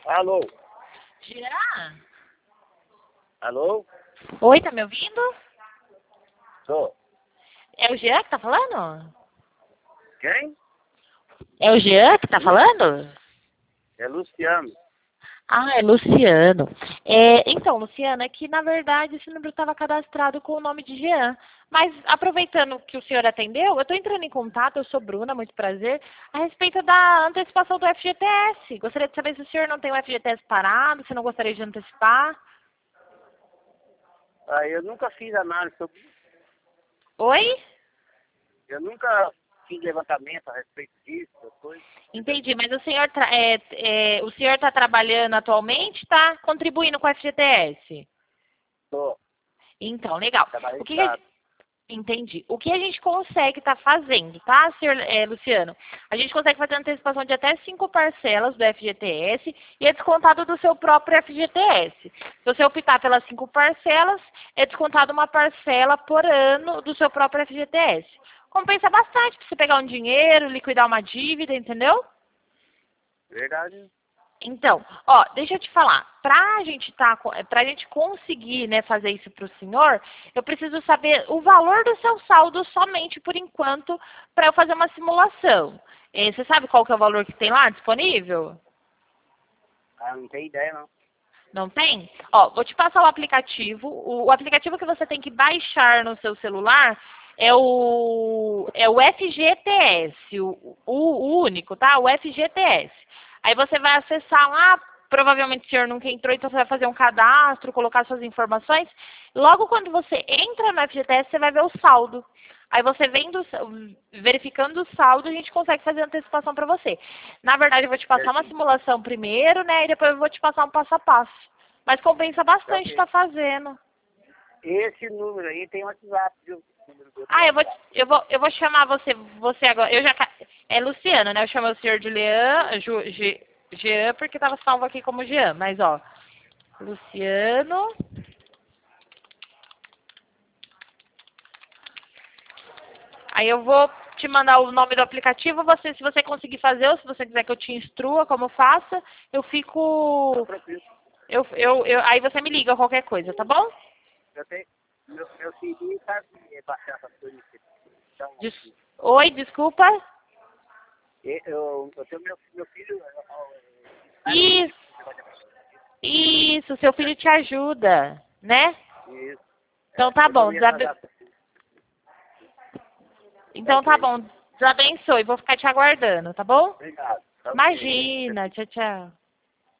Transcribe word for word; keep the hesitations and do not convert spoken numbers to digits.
Alô? Jean? Alô? Oi, tá me ouvindo? Tô. É o Jean que tá falando? Quem? É o Jean que tá falando? É Luciano. Ah, é Luciano. É, então, Luciano, é que na verdade esse número estava cadastrado com o nome de Jean. Mas aproveitando que o senhor atendeu, eu estou entrando em contato, eu sou Bruna, muito prazer, a respeito da antecipação do F G T S. Gostaria de saber se o senhor não tem o F G T S parado, se não gostaria de antecipar. Ah, eu nunca fiz análise sobre isso. Oi? Eu nunca fiz levantamento a respeito disso, essas coisas. Entendi, mas o senhor tra- é, é, o senhor está trabalhando atualmente, está contribuindo com o F G T S? Tô. Então, legal. Trabalhei O que, que a pra... gente- Entendi. O que a gente consegue estar fazendo, tá, senhor é, Luciano? A gente consegue fazer antecipação de até cinco parcelas do F G T S e é descontado do seu próprio F G T S. Se você optar pelas cinco parcelas, é descontado uma parcela por ano do seu próprio F G T S. Compensa bastante para você pegar um dinheiro, liquidar uma dívida, entendeu? Verdade. Então, ó, deixa eu te falar, pra gente tá, pra gente conseguir, né, fazer isso pro senhor, eu preciso saber o valor do seu saldo somente por enquanto, para eu fazer uma simulação. Eh, Você sabe qual que é o valor que tem lá disponível? Ah, não tem ideia, não. Não tem? Ó, vou te passar o aplicativo. O, o aplicativo que você tem que baixar no seu celular é o, é o F G T S, o, o, o único, tá? O F G T S. Aí você vai acessar lá, provavelmente o senhor nunca entrou, então você vai fazer um cadastro, colocar suas informações. Logo quando você entra no F G T S, você vai ver o saldo. Aí você vendo, verificando o saldo, a gente consegue fazer a antecipação para você. Na verdade, eu vou te passar uma Certinho. simulação primeiro, né? E depois eu vou te passar um passo a passo. Mas compensa Tá bastante ok. estar fazendo. Esse número aí tem WhatsApp, viu? O número do Ah, eu vou, WhatsApp. eu vou, eu vou chamar você, você agora. Eu já, ca- é Luciano, né? Eu chamo o senhor de Leão, Ju, Ge- Jean, porque estava salvo aqui como Jean. Mas, ó, Luciano. Aí eu vou te mandar o nome do aplicativo. Você, se você conseguir fazer, ou se você quiser que eu te instrua como faça, eu Tá fico. tranquilo. Eu, eu, eu, aí você me liga qualquer coisa, tá bom? Eu tenho... Meu, meu filho sabe baixar essas coisas. Então, Des- Oi, desculpa. eu, eu, eu tenho meu, meu filho... Isso, isso, seu filho te ajuda, né? Isso. Então É, tá eu tô bom. meio desabe- atrasado. Tá Então tá ok. bom. Deus abençoe. Vou ficar te aguardando, tá bom? Obrigado. Tá ok. Imagina. Tchau, tchau.